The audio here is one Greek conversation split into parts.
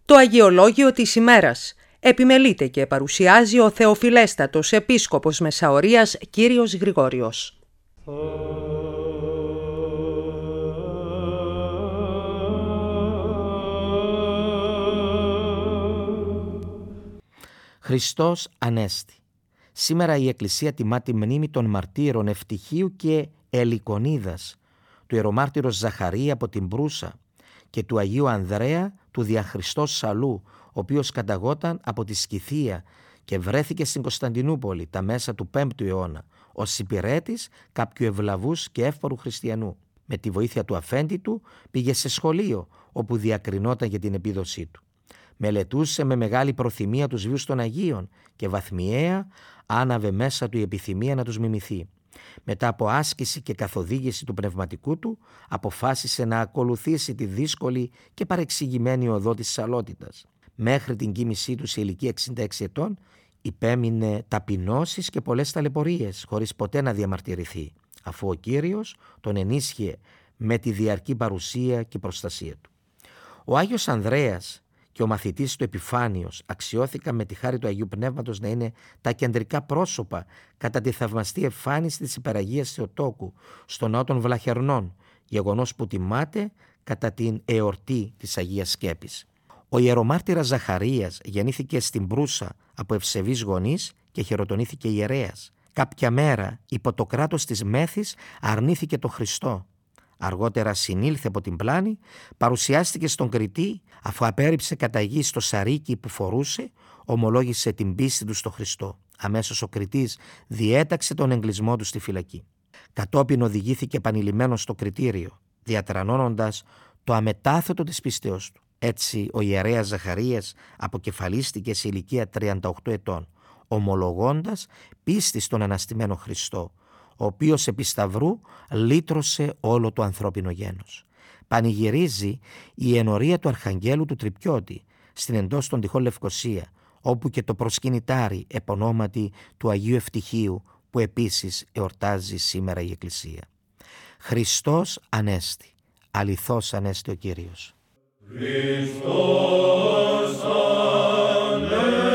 Το Αγιολόγιο της ημέρας επιμελείται και παρουσιάζει ο Θεοφιλέστατος Επίσκοπος Μεσαωρίας Κύριος Γρηγόριος. Χριστός Ανέστη. Σήμερα η Εκκλησία τιμά τη μνήμη των μαρτύρων Ευτυχίου και Ελικονίδας, του ιερομάρτυρος Ζαχαρία από την Προύσα και του Αγίου Ανδρέα του Διαχριστός Σαλού, ο οποίος καταγόταν από τη Σκυθία και βρέθηκε στην Κωνσταντινούπολη τα μέσα του 5ου αιώνα ως υπηρέτης κάποιου ευλαβούς και εύπορου χριστιανού. Με τη βοήθεια του αφέντη του πήγε σε σχολείο όπου διακρινόταν για την επίδοσή του. Μελετούσε με μεγάλη προθυμία τους βίους των Αγίων και βαθμιαία άναβε μέσα του η επιθυμία να τους μιμηθεί. Μετά από άσκηση και καθοδήγηση του πνευματικού του, αποφάσισε να ακολουθήσει τη δύσκολη και παρεξηγημένη οδό της σαλότητας. Μέχρι την κοίμησή του σε ηλικία 66 ετών, υπέμεινε ταπεινώσεις και πολλές ταλαιπωρίες, χωρίς ποτέ να διαμαρτυρηθεί, αφού ο Κύριος τον ενίσχυε με τη διαρκή παρουσία και προστασία του. Ο Άγιος Ανδρέας και ο μαθητής του Επιφάνιος αξιώθηκαν με τη χάρη του Αγίου Πνεύματος να είναι τα κεντρικά πρόσωπα κατά τη θαυμαστή εμφάνιση της Υπεραγίας Θεοτόκου στο ναό των Βλαχερνών, γεγονός που τιμάται κατά την εορτή της Αγίας Σκέπης. Ο ιερομάρτυρας Ζαχαρίας γεννήθηκε στην Προύσα από ευσεβείς γονείς και χειροτονήθηκε ιερέας. Κάποια μέρα υπό το κράτος της Μέθης αρνήθηκε το Χριστό. Αργότερα συνήλθε από την πλάνη, παρουσιάστηκε στον Κριτή, αφού απέρριψε κατά γη στο σαρίκι που φορούσε, ομολόγησε την πίστη του στο Χριστό. Αμέσως ο Κριτής διέταξε τον εγκλισμό του στη φυλακή. Κατόπιν οδηγήθηκε επανειλημμένος στο κριτήριο, διατρανώνοντας το αμετάθετο της πίστεως του. Έτσι ο ιερέας Ζαχαρίας αποκεφαλίστηκε σε ηλικία 38 ετών, ομολογώντας πίστη στον αναστημένο Χριστό, ο οποίος επί σταυρού λύτρωσε όλο το ανθρώπινο γένος. Πανηγυρίζει η ενορία του Αρχαγγέλου του Τρυπιώτη στην εντός των τυχών Λευκοσία, όπου και το προσκυνητάρι επωνόματι του Αγίου Ευτυχίου, που επίσης εορτάζει σήμερα η Εκκλησία. Χριστός Ανέστη, αληθώς Ανέστη ο Κύριος. Χριστός Ανέστη.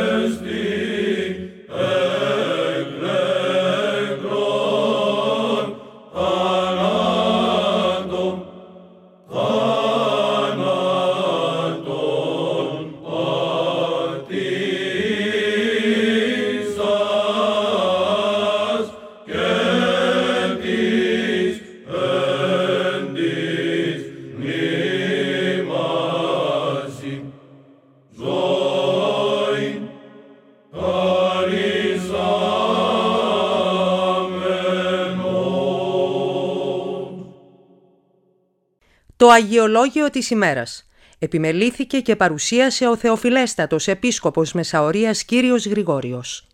Το Αγιολόγιο της ημέρας επιμελήθηκε και παρουσίασε ο Θεοφιλέστατος Επίσκοπος Μεσαωρίας Κύριος Γρηγόριος.